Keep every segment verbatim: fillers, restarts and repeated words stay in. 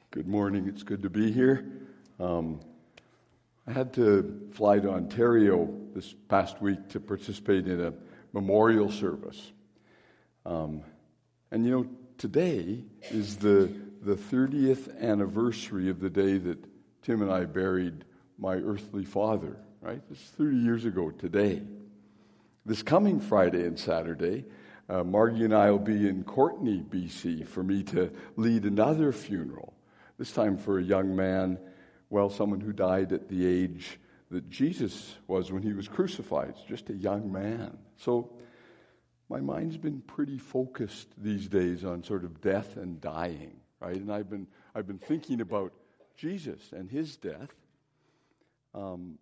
Good morning. It's good to be here. Um, I had to fly to Ontario this past week to participate in a memorial service. Um, and you know, today is the the thirtieth anniversary of the day that Tim and I buried my earthly father, right? It's thirty years ago today. This coming Friday and Saturday, uh, Margie and I will be in Courtenay, B C, for me to lead another funeral. This time for a young man, well, someone who died at the age that Jesus was when he was crucified, just a young man. So my mind's been pretty focused these days on sort of death and dying, right? And I've been I've been thinking about Jesus and his death. Um,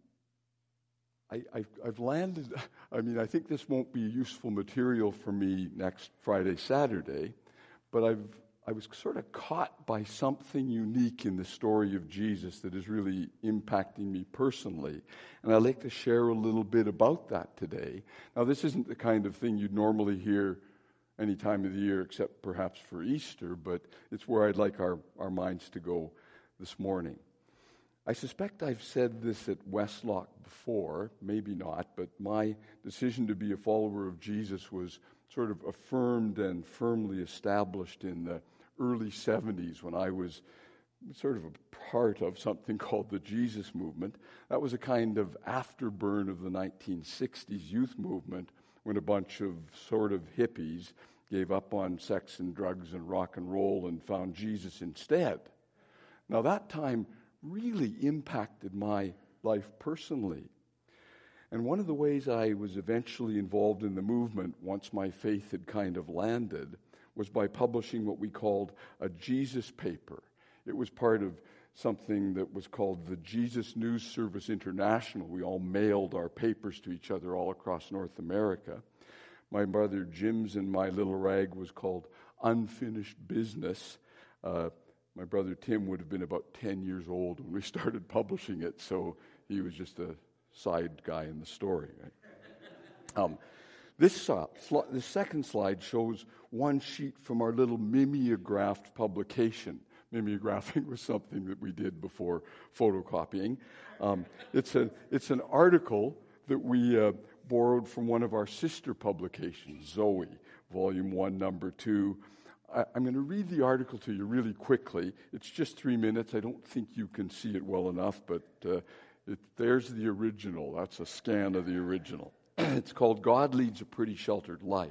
I, I've, I've landed, I mean, I think this won't be useful material for me next Friday, Saturday, but I've I was sort of caught by something unique in the story of Jesus that is really impacting me personally. And I'd like to share a little bit about that today. Now, this isn't the kind of thing you'd normally hear any time of the year except perhaps for Easter, but it's where I'd like our, our minds to go this morning. I suspect I've said this at Westlock before, maybe not, but my decision to be a follower of Jesus was sort of affirmed and firmly established in the early seventies when I was sort of a part of something called the Jesus Movement. That was a kind of afterburn of the nineteen sixties youth movement when a bunch of sort of hippies gave up on sex and drugs and rock and roll and found Jesus instead. Now that time really impacted my life personally. And one of the ways I was eventually involved in the movement, once my faith had kind of landed, was by publishing what we called a Jesus paper. It was part of something that was called the Jesus News Service International. We all mailed our papers to each other all across North America. My brother Jim's and my little rag was called Unfinished Business. Uh, my brother Tim would have been about ten years old when we started publishing it, so he was just a side guy in the story. Right? Um, this, uh, sl- this second slide shows one sheet from our little mimeographed publication. Mimeographing was something that we did before photocopying. Um, it's, a, it's an article that we uh, borrowed from one of our sister publications, Zoe, Volume one, Number two. I, I'm going to read the article to you really quickly. It's just three minutes. I don't think you can see it well enough, but uh, it, there's the original. That's a scan of the original. It's called God Leads a Pretty Sheltered Life.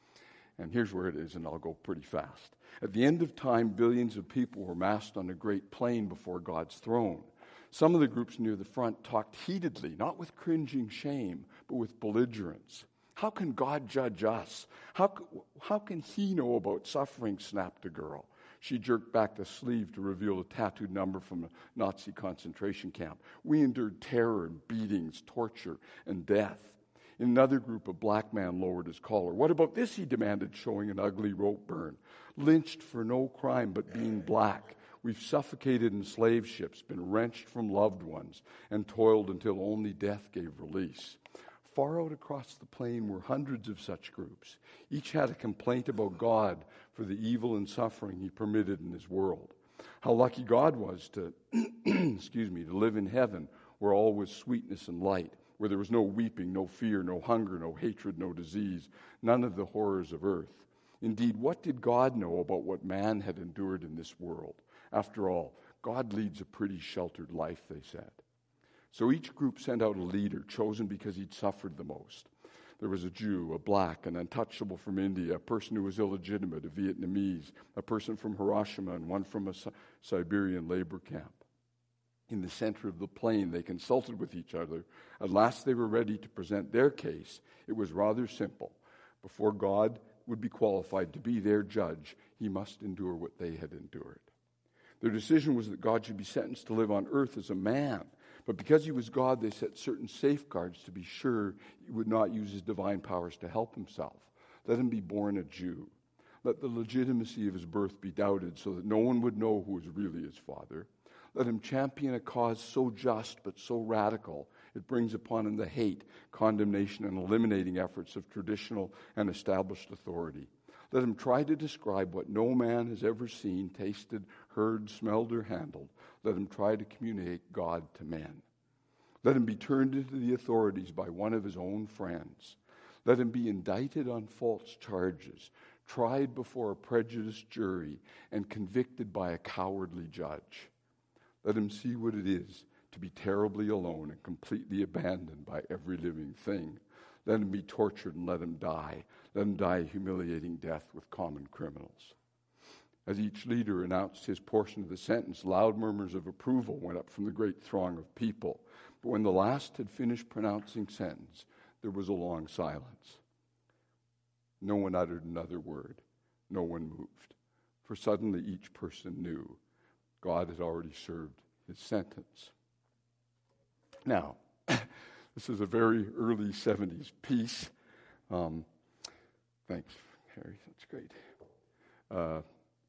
And here's where it is, and I'll go pretty fast. At the end of time, billions of people were massed on a great plain before God's throne. Some of the groups near the front talked heatedly, not with cringing shame, but with belligerence. How can God judge us? How, how can he know about suffering, snapped a girl. She jerked back the sleeve to reveal a tattooed number from a Nazi concentration camp. We endured terror and beatings, torture, and death. In another group, a black man lowered his collar. What about this, he demanded, showing an ugly rope burn. Lynched for no crime but being black. We've suffocated in slave ships, been wrenched from loved ones, and toiled until only death gave release. Far out across the plain were hundreds of such groups. Each had a complaint about God for the evil and suffering he permitted in his world. How lucky God was to, excuse me, to live in heaven where all was sweetness and light, where there was no weeping, no fear, no hunger, no hatred, no disease, none of the horrors of earth. Indeed, what did God know about what man had endured in this world? After all, God leads a pretty sheltered life, they said. So each group sent out a leader, chosen because he'd suffered the most. There was a Jew, a black, an untouchable from India, a person who was illegitimate, a Vietnamese, a person from Hiroshima, and one from a Siberian labor camp. In the center of the plain, they consulted with each other. At last they were ready to present their case. It was rather simple. Before God would be qualified to be their judge, he must endure what they had endured. Their decision was that God should be sentenced to live on earth as a man. But because he was God, they set certain safeguards to be sure he would not use his divine powers to help himself. Let him be born a Jew. Let the legitimacy of his birth be doubted so that no one would know who was really his father. Let him champion a cause so just but so radical it brings upon him the hate, condemnation, and eliminating efforts of traditional and established authority. Let him try to describe what no man has ever seen, tasted, heard, smelled, or handled. Let him try to communicate God to men. Let him be turned into the authorities by one of his own friends. Let him be indicted on false charges, tried before a prejudiced jury, and convicted by a cowardly judge. Let him see what it is to be terribly alone and completely abandoned by every living thing. Let him be tortured and let him die. Let him die a humiliating death with common criminals. As each leader announced his portion of the sentence, loud murmurs of approval went up from the great throng of people. But when the last had finished pronouncing sentence, there was a long silence. No one uttered another word. No one moved. For suddenly each person knew God had already served his sentence. Now, this is a very early seventies piece. Um, thanks, Harry. That's great. Uh,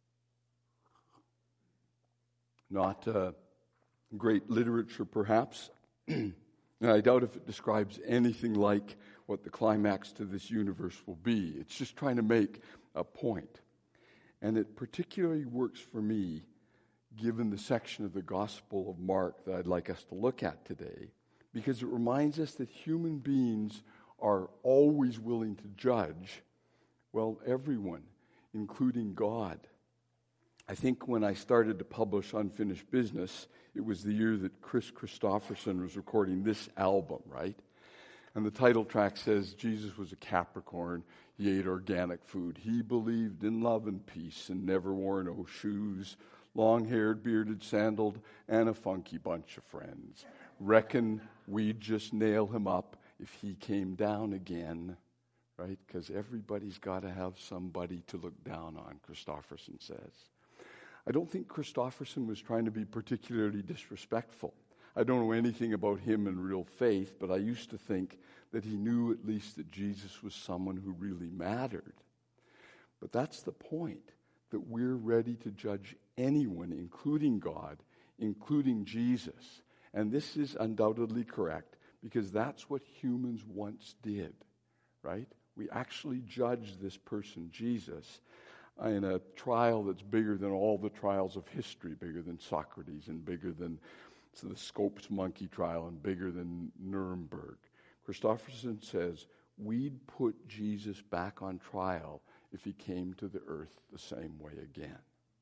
not uh, great literature, perhaps. And I doubt if it describes anything like what the climax to this universe will be. It's just trying to make a point. And it particularly works for me, given the section of the Gospel of Mark that I'd like us to look at today, because it reminds us that human beings are always willing to judge, well, everyone, including God. I think when I started to publish Unfinished Business, it was the year that Chris Christopherson was recording this album, right? And the title track says, Jesus was a Capricorn, he ate organic food, he believed in love and peace and never wore no shoes, long-haired, bearded, sandaled, and a funky bunch of friends. Reckon we'd just nail him up if he came down again, right? Because everybody's got to have somebody to look down on, Christopherson says. I don't think Christopherson was trying to be particularly disrespectful. I don't know anything about him in real faith, but I used to think that he knew at least that Jesus was someone who really mattered. But that's the point, that we're ready to judge anyone, including God, including Jesus. And this is undoubtedly correct, because that's what humans once did, right? We actually judged this person, Jesus, in a trial that's bigger than all the trials of history, bigger than Socrates and bigger than so the Scopes monkey trial and bigger than Nuremberg. Christopherson says we'd put Jesus back on trial if he came to the earth the same way again.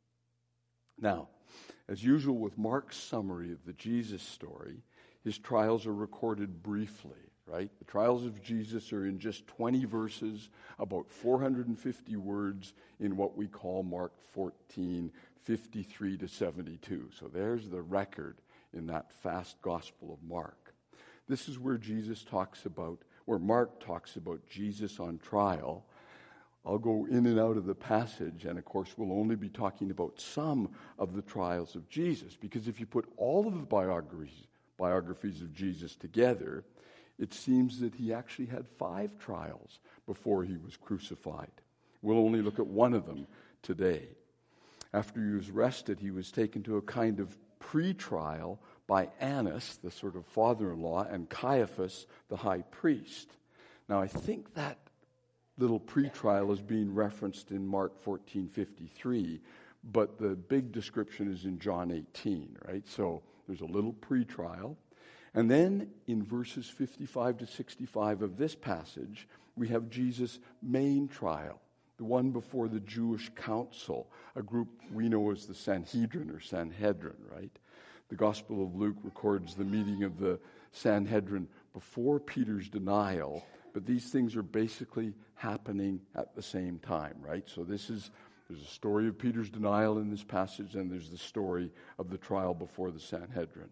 Now, as usual with Mark's summary of the Jesus story, his trials are recorded briefly, right? The trials of Jesus are in just twenty verses, about four hundred fifty words in what we call Mark fourteen, fifty-three to seventy-two. So there's the record in that fast Gospel of Mark. This is where Jesus talks about, where Mark talks about Jesus on trial. I'll go in and out of the passage, and of course we'll only be talking about some of the trials of Jesus, because if you put all of the biographies, biographies of Jesus together, it seems that he actually had five trials before he was crucified. We'll only look at one of them today. After he was arrested, he was taken to a kind of pre-trial by Annas, the sort of father-in-law, and Caiaphas, the high priest. Now, I think that little pre-trial is being referenced in Mark fourteen fifty-three, but the big description is in John eighteen, right? So there's a little pre-trial. And then in verses fifty-five to sixty-five of this passage, we have Jesus' main trial, the one before the Jewish council, a group we know as the Sanhedrin or Sanhedrin, right? The Gospel of Luke records the meeting of the Sanhedrin before Peter's denial, but these things are basically happening at the same time, right? So this is, there's a story of Peter's denial in this passage, and there's the story of the trial before the Sanhedrin.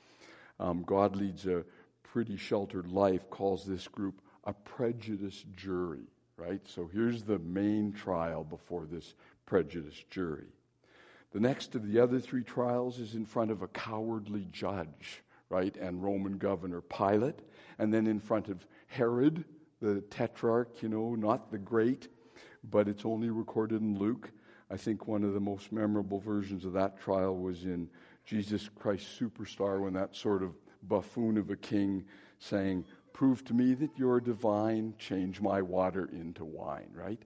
Um, God leads a pretty sheltered life, calls this group a prejudiced jury, right? So here's the main trial before this prejudiced jury. The next of the other three trials is in front of a cowardly judge, right, and Roman governor Pilate, and then in front of Herod, the tetrarch, you know, not the great, but it's only recorded in Luke. I think one of the most memorable versions of that trial was in Jesus Christ Superstar, when that sort of buffoon of a king saying, "Prove to me that you're divine, change my water into wine," right?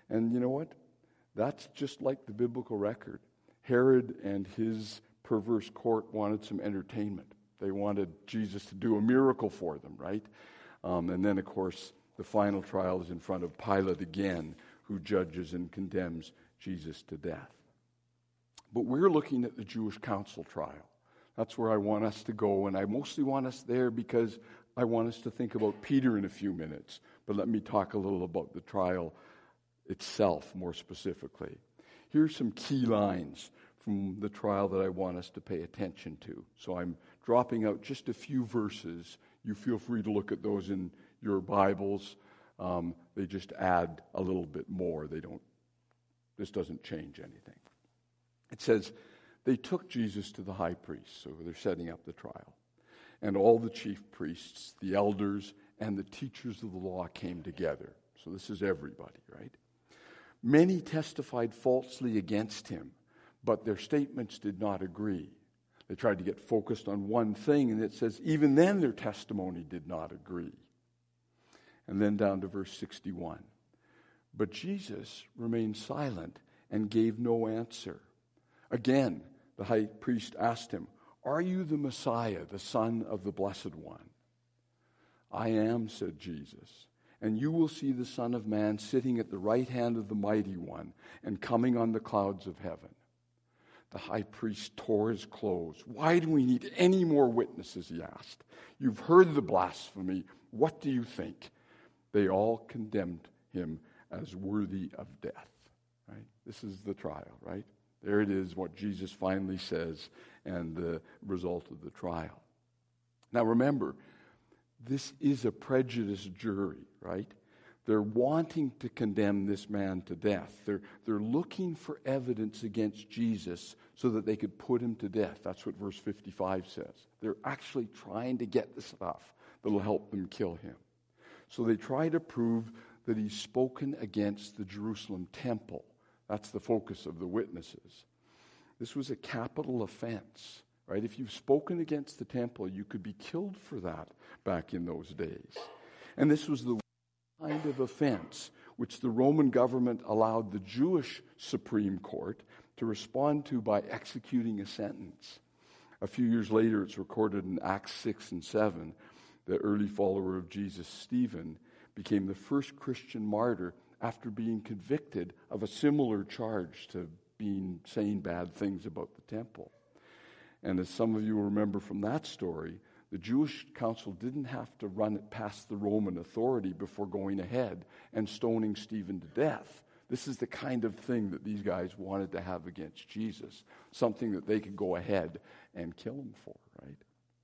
And you know what? That's just like the biblical record. Herod and his perverse court wanted some entertainment. They wanted Jesus to do a miracle for them, right? Um, and then, of course, the final trial is in front of Pilate again, who judges and condemns Jesus to death. But we're looking at the Jewish council trial. That's where I want us to go, and I mostly want us there because I want us to think about Peter in a few minutes. But let me talk a little about the trial itself more specifically. Here's some key lines from the trial that I want us to pay attention to. So I'm dropping out just a few verses. You feel free to look at those in your Bibles. Um, they just add a little bit more. They don't, this doesn't change anything. It says, they took Jesus to the high priest, so they're setting up the trial. And all the chief priests, the elders, and the teachers of the law came together. So this is everybody, right? Many testified falsely against him, but their statements did not agree. They tried to get focused on one thing, and it says, even then their testimony did not agree. And then down to verse sixty-one. But Jesus remained silent and gave no answer. Again, the high priest asked him, are you the Messiah, the Son of the Blessed One? I am, said Jesus. And you will see the Son of Man sitting at the right hand of the Mighty One and coming on the clouds of heaven. The high priest tore his clothes. Why do we need any more witnesses, he asked. You've heard the blasphemy. What do you think? They all condemned him as worthy of death. Right? This is the trial, right? There it is, what Jesus finally says, and the result of the trial. Now remember, this is a prejudiced jury, right? They're wanting to condemn this man to death. They're, they're looking for evidence against Jesus so that they could put him to death. That's what verse fifty-five says. They're actually trying to get the stuff that will help them kill him. So they try to prove that he's spoken against the Jerusalem temple. That's the focus of the witnesses. This was a capital offense, right? If you've spoken against the temple, you could be killed for that back in those days. And this was the kind of offense which the Roman government allowed the Jewish Supreme Court to respond to by executing a sentence. A few years later, it's recorded in Acts six and seven, the early follower of Jesus, Stephen, became the first Christian martyr after being convicted of a similar charge to being saying bad things about the temple. And as some of you will remember from that story, the Jewish council didn't have to run it past the Roman authority before going ahead and stoning Stephen to death. This is the kind of thing that these guys wanted to have against Jesus, something that they could go ahead and kill him for, right?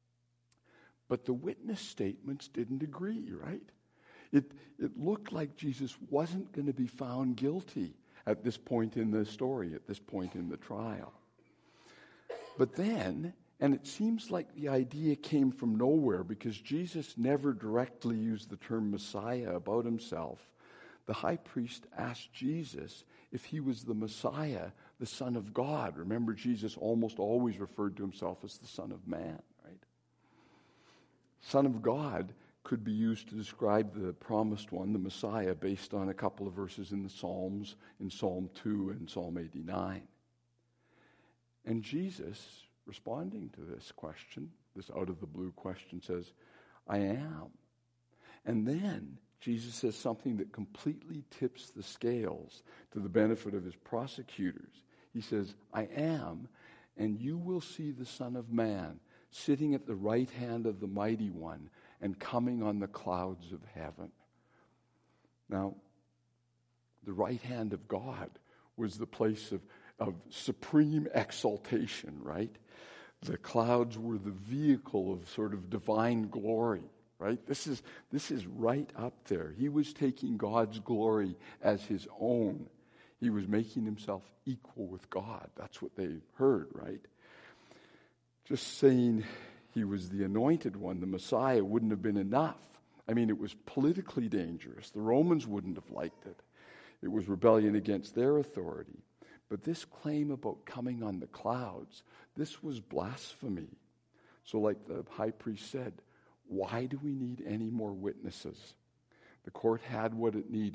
But the witness statements didn't agree, right? It, it looked like Jesus wasn't going to be found guilty at this point in the story, at this point in the trial. But then, and it seems like the idea came from nowhere because Jesus never directly used the term Messiah about himself. The high priest asked Jesus if he was the Messiah, the Son of God. Remember, Jesus almost always referred to himself as the Son of Man, right? Son of God could be used to describe the promised one, the Messiah, based on a couple of verses in the Psalms, in Psalm two and Psalm eighty-nine. And Jesus, responding to this question, this out-of-the-blue question, says, I am. And then Jesus says something that completely tips the scales to the benefit of his prosecutors. He says, I am, and you will see the Son of Man sitting at the right hand of the Mighty One and coming on the clouds of heaven. Now, the right hand of God was the place of, of supreme exaltation, right? The clouds were the vehicle of sort of divine glory, right? This is, this is right up there. He was taking God's glory as his own. He was making himself equal with God. That's what they heard, right? Just saying he was the anointed one, the Messiah, wouldn't have been enough. I mean, it was politically dangerous. The Romans wouldn't have liked it. It was rebellion against their authority. But this claim about coming on the clouds, this was blasphemy. So like the high priest said, why do we need any more witnesses? The court had what it needed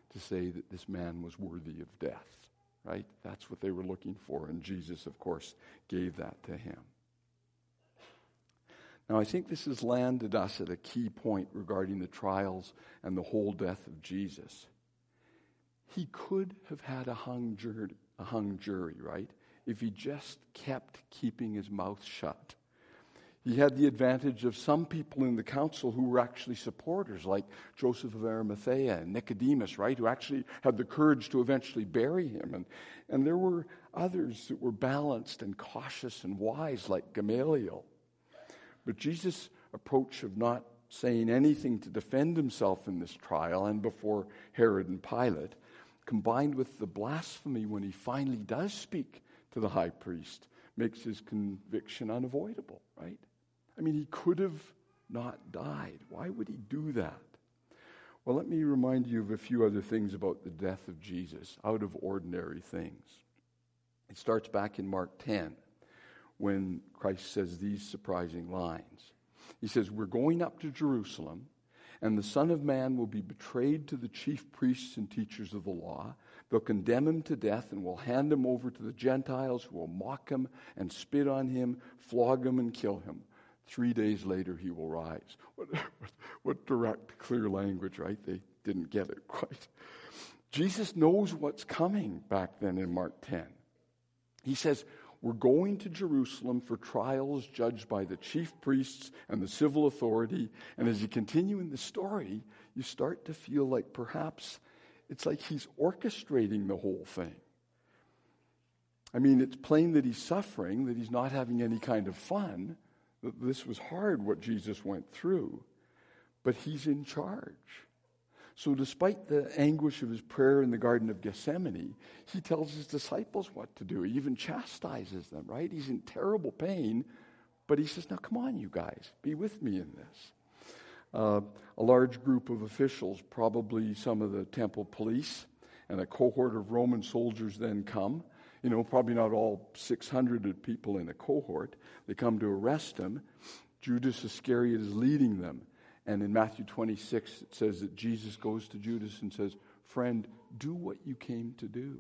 to say that this man was worthy of death, right? That's what they were looking for, and Jesus, of course, gave that to him. Now, I think this has landed us at a key point regarding the trials and the whole death of Jesus. He could have had a hung jury, a hung jury, right? If he just kept keeping his mouth shut. He had the advantage of some people in the council who were actually supporters, like Joseph of Arimathea and Nicodemus, right, who actually had the courage to eventually bury him. And, and there were others that were balanced and cautious and wise, like Gamaliel. But Jesus' approach of not saying anything to defend himself in this trial and before Herod and Pilate, combined with the blasphemy when he finally does speak to the high priest, makes his conviction unavoidable, right? I mean, he could have not died. Why would he do that? Well, let me remind you of a few other things about the death of Jesus, out of ordinary things. It starts back in Mark ten, when Christ says these surprising lines. He says, "We're going up to Jerusalem, and the Son of Man will be betrayed to the chief priests and teachers of the law. They'll condemn him to death and will hand him over to the Gentiles, who will mock him and spit on him, flog him and kill him. Three days later he will rise." What, what, what direct, clear language, right? They didn't get it quite. Jesus knows what's coming back then in Mark ten. He says, "We're going to Jerusalem for trials judged by the chief priests and the civil authority." And as you continue in the story, you start to feel like perhaps it's like he's orchestrating the whole thing. I mean, it's plain that he's suffering, that he's not having any kind of fun, that this was hard what Jesus went through, but he's in charge. So despite the anguish of his prayer in the Garden of Gethsemane, he tells his disciples what to do. He even chastises them, right? He's in terrible pain, but he says, "Now come on, you guys, be with me in this." Uh, a large group of officials, probably some of the temple police, and a cohort of Roman soldiers then come. You know, probably not all six hundred people in a cohort. They come to arrest him. Judas Iscariot is leading them. And in Matthew twenty-six, it says that Jesus goes to Judas and says, "Friend, do what you came to do."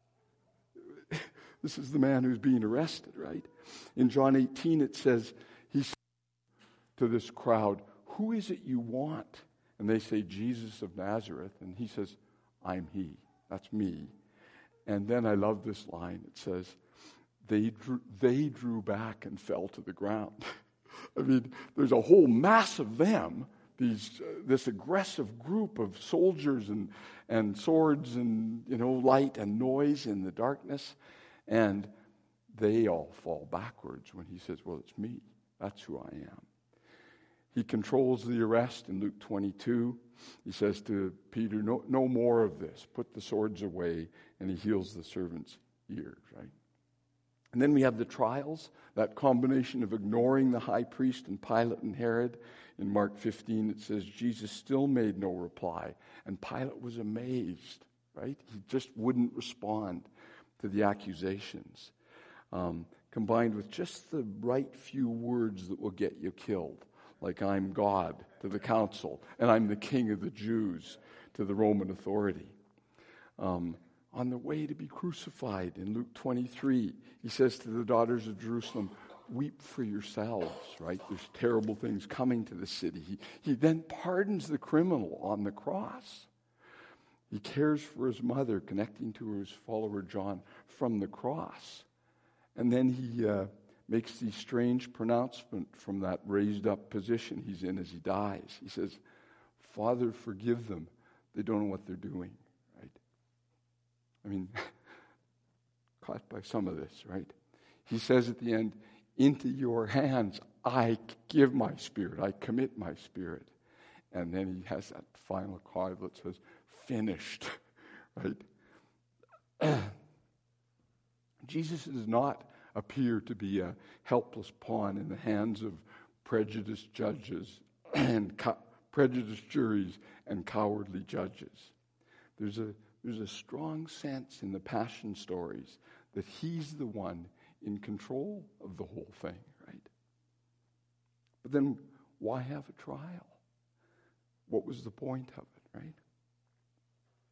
This is the man who's being arrested, right? In John eighteen, it says, he said to this crowd, "Who is it you want?" And they say, "Jesus of Nazareth." And he says, "I'm he." That's me. And then I love this line. It says, they drew, they drew back and fell to the ground. I mean, there's a whole mass of them, these uh, this aggressive group of soldiers and, and swords and, you know, light and noise in the darkness. And they all fall backwards when he says, "Well, it's me. That's who I am." He controls the arrest in Luke twenty-two. He says to Peter, no, no more of this. Put the swords away. And he heals the servant's ears, right? And then we have the trials, that combination of ignoring the high priest and Pilate and Herod. In Mark fifteen, it says, Jesus still made no reply. And Pilate was amazed, right? He just wouldn't respond to the accusations. Um, combined with just the right few words that will get you killed. Like, "I'm God" to the council, and "I'm the King of the Jews" to the Roman authority. Um, on the way to be crucified, in Luke twenty-three, he says to the daughters of Jerusalem, "Weep for yourselves," right? There's terrible things coming to the city. He, he then pardons the criminal on the cross. He cares for his mother, connecting to his follower John from the cross. And then he uh, makes the strange pronouncement from that raised up position he's in as he dies. He says, "Father, forgive them. They don't know what they're doing." Right? I mean, caught by some of this, right? He says at the end, "Into your hands I give my spirit. I commit my spirit." And then he has that final cry that says, "Finished." Right? Jesus does not appear to be a helpless pawn in the hands of prejudiced judges and co- prejudiced juries and cowardly judges. There's a there's a strong sense in the passion stories that he's the one in control of the whole thing, right? But then why have a trial? What was the point of it, right?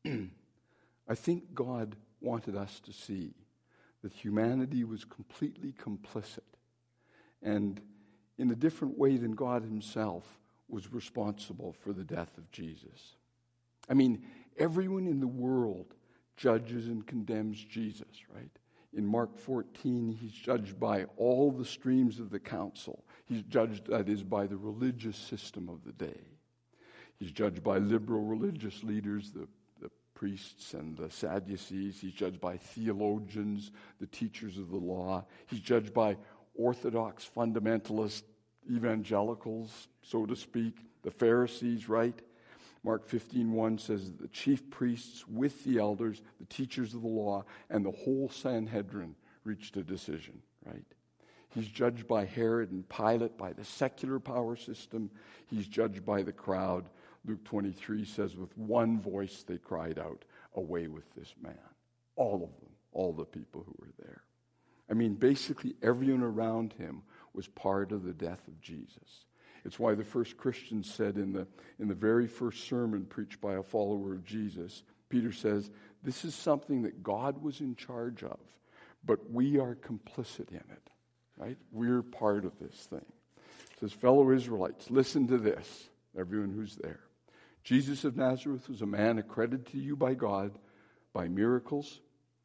I think God wanted us to see that humanity was completely complicit, and in a different way than God himself was responsible for the death of Jesus. I mean, everyone in the world judges and condemns Jesus, right? In Mark fourteen, he's judged by all the streams of the council. He's judged, that is, by the religious system of the day. He's judged by liberal religious leaders, the, the priests and the Sadducees. He's judged by theologians, the teachers of the law. He's judged by orthodox fundamentalist evangelicals, so to speak, the Pharisees, right? Mark fifteen one says that the chief priests with the elders, the teachers of the law, and the whole Sanhedrin reached a decision, right? He's judged by Herod and Pilate, by the secular power system. He's judged by the crowd. Luke twenty-three says, with one voice they cried out, "Away with this man." All of them, all the people who were there. I mean, basically everyone around him was part of the death of Jesus. It's why the first Christians said in the, in the very first sermon preached by a follower of Jesus, Peter says, this is something that God was in charge of, but we are complicit in it, right? We're part of this thing. It says, fellow Israelites, listen to this, everyone who's there. Jesus of Nazareth was a man accredited to you by God by miracles,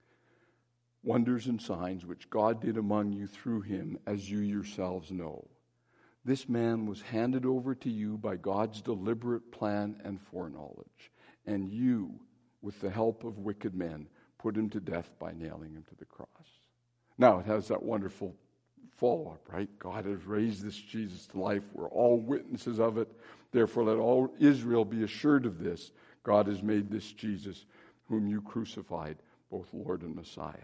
wonders and signs which God did among you through him, as you yourselves know. This man was handed over to you by God's deliberate plan and foreknowledge, and you, with the help of wicked men, put him to death by nailing him to the cross. Now, it has that wonderful follow-up, right? God has raised this Jesus to life. We're all witnesses of it. Therefore, let all Israel be assured of this. God has made this Jesus, whom you crucified, both Lord and Messiah.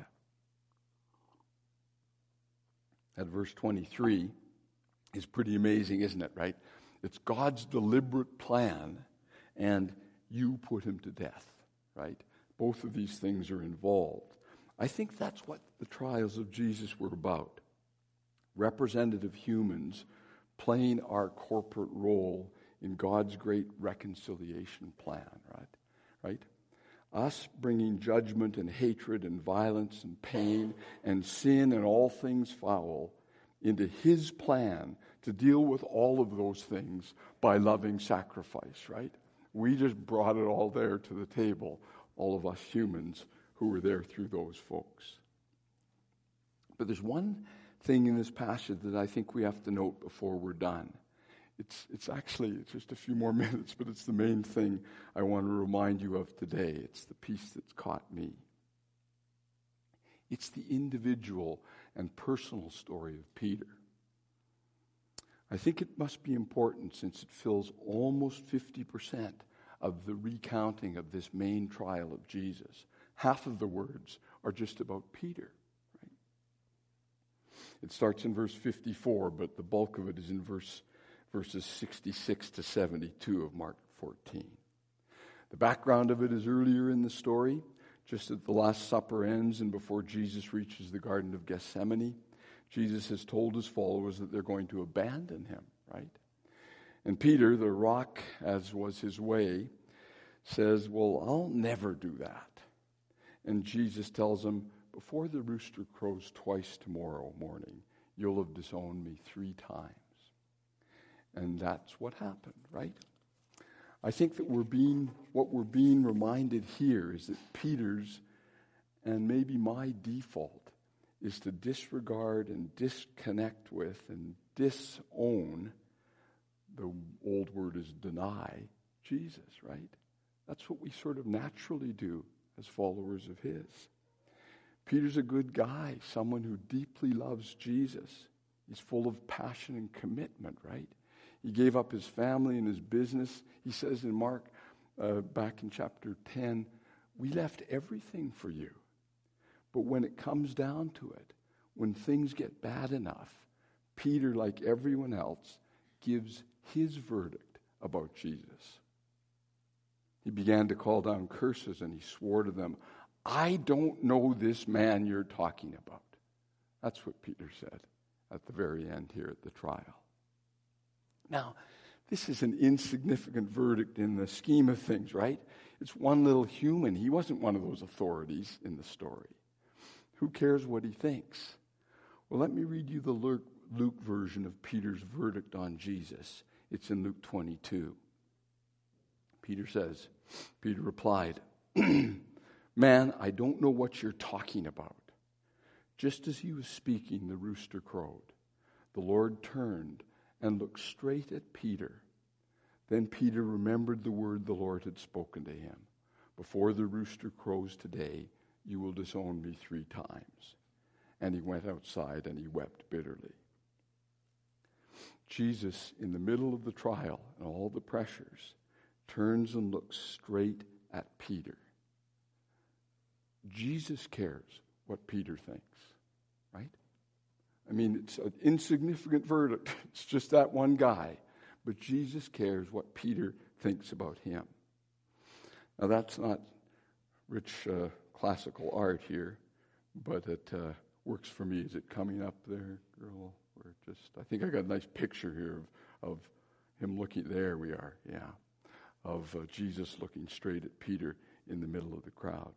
At verse twenty-three is pretty amazing, isn't it, right? It's God's deliberate plan, and you put him to death, right? Both of these things are involved. I think that's what the trials of Jesus were about. Representative humans playing our corporate role in God's great reconciliation plan, right? Right? Us bringing judgment and hatred and violence and pain and sin and all things foul into his plan to deal with all of those things by loving sacrifice, right? We just brought it all there to the table, all of us humans who were there through those folks. But there's one thing in this passage that I think we have to note before we're done. It's, it's actually, it's just a few more minutes, but it's the main thing I want to remind you of today. It's the piece that's caught me. It's the individual and personal story of Peter. I think it must be important since it fills almost fifty percent of the recounting of this main trial of Jesus. Half of the words are just about Peter. Right? It starts in verse fifty-four, but the bulk of it is in verse verses sixty-six to seventy-two of Mark fourteen. The background of it is earlier in the story, just as the Last Supper ends and before Jesus reaches the Garden of Gethsemane. Jesus has told his followers that they're going to abandon him, right? And Peter, the rock, as was his way, says, well, I'll never do that. And Jesus tells him, before the rooster crows twice tomorrow morning, you'll have disowned me three times. And that's what happened, right? I think that we're being, what we're being reminded here is that Peter's, and maybe my default, is to disregard and disconnect with and disown, the old word is deny, Jesus, right? That's what we sort of naturally do as followers of his. Peter's a good guy, someone who deeply loves Jesus. He's full of passion and commitment, right? He gave up his family and his business. He says in Mark, uh, back in chapter ten, we left everything for you. But when it comes down to it, when things get bad enough, Peter, like everyone else, gives his verdict about Jesus. He began to call down curses and he swore to them, I don't know this man you're talking about. That's what Peter said at the very end here at the trial. Now, This is an insignificant verdict in the scheme of things, right? It's one little human. He wasn't one of those authorities in the story. Who cares what he thinks? Well, let me read you the Luke, Luke version of Peter's verdict on Jesus. It's in Luke twenty-two. Peter says, Peter replied, "Man, I don't know what you're talking about." Just as he was speaking, the rooster crowed. The Lord turned and looked straight at Peter. Then Peter remembered the word the Lord had spoken to him. "Before the rooster crows today, you will disown me three times." And he went outside and he wept bitterly. Jesus, in the middle of the trial and all the pressures, turns and looks straight at Peter. Jesus cares what Peter thinks, right? I mean, it's an insignificant verdict. It's just that one guy. But Jesus cares what Peter thinks about him. Now, that's not rich uh, classical art here, but it uh, works for me. Is it coming up there, girl? Or just, I think I got a nice picture here of, of him looking. There we are, yeah. Of uh, Jesus looking straight at Peter in the middle of the crowd.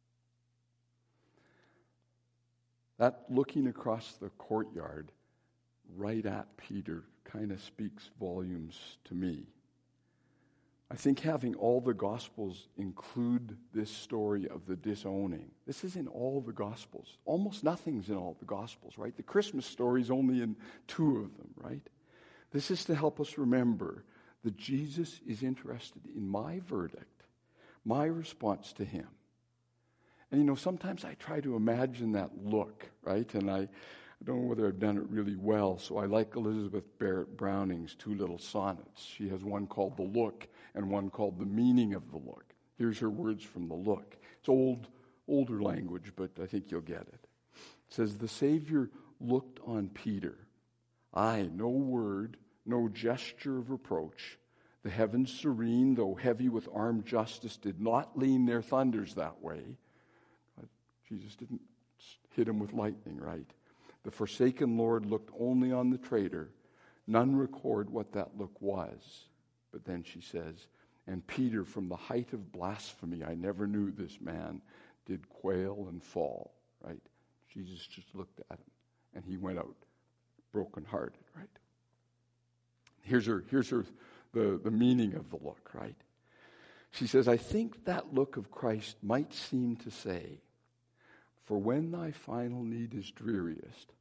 That looking across the courtyard right at Peter kind of speaks volumes to me. I think having all the Gospels include this story of the disowning. This is in all the Gospels. Almost nothing's in all the Gospels, right? The Christmas story is only in two of them, right? This is to help us remember that Jesus is interested in my verdict, my response to him. And you know, sometimes I try to imagine that look, right? And I, I don't know whether I've done it really well, so I like Elizabeth Barrett Browning's two little sonnets. She has one called The Look and one called The Meaning of the Look. Here's her words from The Look. It's old, older language, but I think you'll get it. It says, "The Savior looked on Peter. Aye, no word, no gesture of reproach. The heavens serene, though heavy with armed justice, did not lean their thunders that way." Jesus didn't hit him with lightning, right? "The forsaken Lord looked only on the traitor. None record what that look was." But then she says, "And Peter, from the height of blasphemy, I never knew this man, did quail and fall," right? Jesus just looked at him, and he went out brokenhearted, right? Here's her, here's her, the, the meaning of the look, right? She says, "I think that look of Christ might seem to say, for when thy final need is dreariest,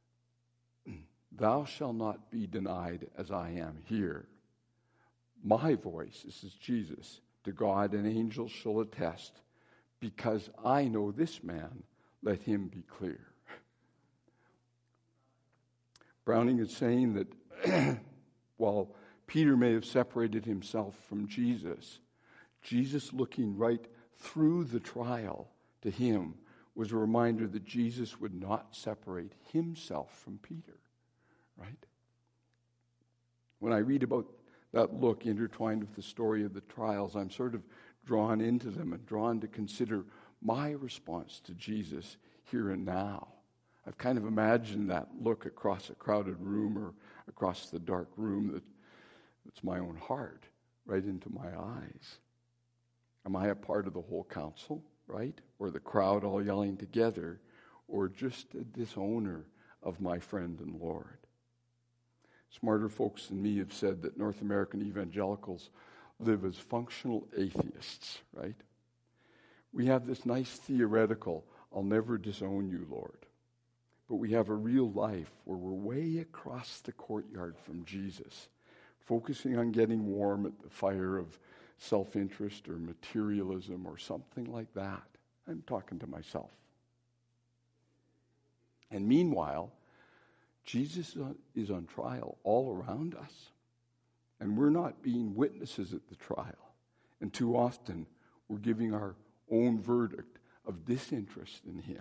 thou shalt not be denied as I am here. My voice," this is Jesus, "to God and angels shall attest, because I know this man, let him be clear." Browning is saying that while Peter may have separated himself from Jesus, Jesus looking right through the trial to him was a reminder that Jesus would not separate himself from Peter, right? When I read about that look intertwined with the story of the trials, I'm sort of drawn into them and drawn to consider my response to Jesus here and now. I've kind of imagined that look across a crowded room or across the dark room that, that's my own heart, right into my eyes. Am I a part of the whole council, right? Or the crowd all yelling together, or just a disowner of my friend and Lord? Smarter folks than me have said that North American evangelicals live as functional atheists, right? We have this nice theoretical, "I'll never disown you, Lord." But we have a real life where we're way across the courtyard from Jesus, focusing on getting warm at the fire of self-interest or materialism or something like that. I'm talking to myself. And meanwhile, Jesus is on trial all around us. And we're not being witnesses at the trial. And too often, we're giving our own verdict of disinterest in him,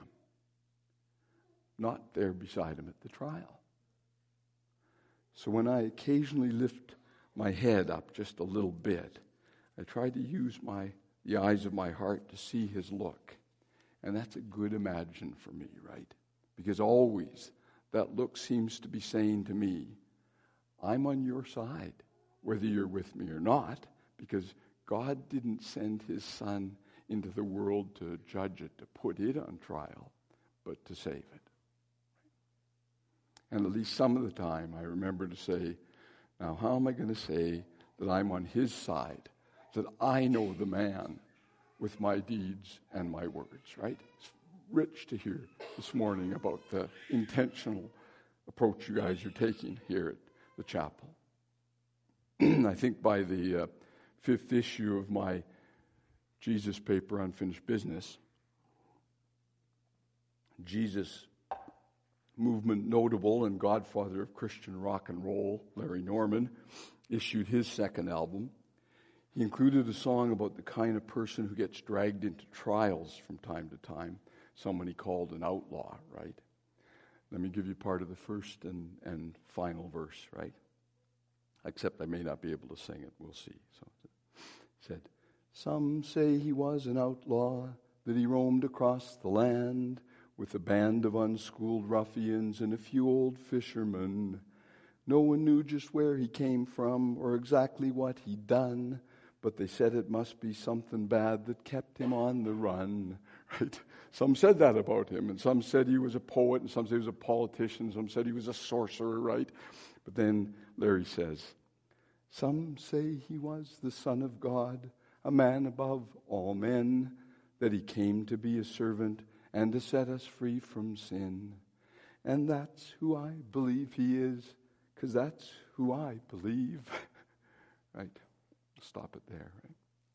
not there beside him at the trial. So when I occasionally lift my head up just a little bit, I try to use my the eyes of my heart to see his look. And that's a good imagine for me, right? Because always that look seems to be saying to me, I'm on your side. whether you're with me or not, because God didn't send his Son into the world to judge it, to put it on trial, but to save it. And at least some of the time I remember to say, now how am I going to say that I'm on his side, that I know the man with my deeds and my words, right? It's rich to hear this morning about the intentional approach you guys are taking here at the chapel. I think by the uh, fifth issue of my Jesus paper, Unfinished Business, Jesus movement notable and godfather of Christian rock and roll, Larry Norman, issued his second album. He included a song about the kind of person who gets dragged into trials from time to time, someone he called an outlaw, right? Let me give you part of the first and, and final verse, right? Except I may not be able to sing it. We'll see. So it said, some say he was an outlaw, that he roamed across the land with a band of unschooled ruffians and a few old fishermen. No one knew just where he came from or exactly what he'd done, but they said it must be something bad that kept him on the run. Right? Some said that about him, and some said he was a poet, and some said he was a politician, some said he was a sorcerer, right? But then Larry says, some say he was the Son of God, a man above all men, that he came to be a servant and to set us free from sin. And that's who I believe he is, because that's who I believe. Right? Stop it there, right?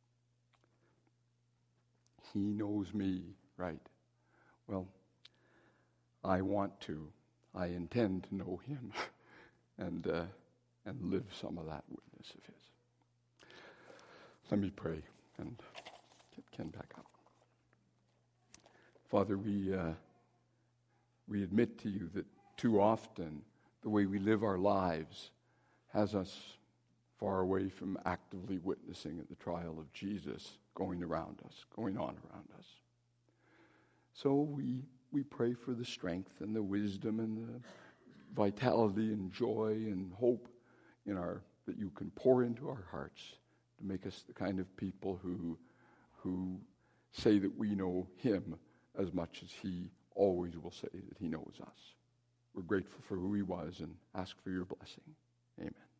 He knows me, right? Well, I want to, I intend to know him and uh, and live some of that witness of his. Let me pray and get Ken back up. Father, we uh, we admit to you that too often the way we live our lives has us far away from actively witnessing at the trial of Jesus going around us, going on around us. So we we pray for the strength and the wisdom and the vitality and joy and hope in our that you can pour into our hearts to make us the kind of people who who say that we know him as much as he always will say that he knows us. We're grateful for who he was and ask for your blessing. Amen.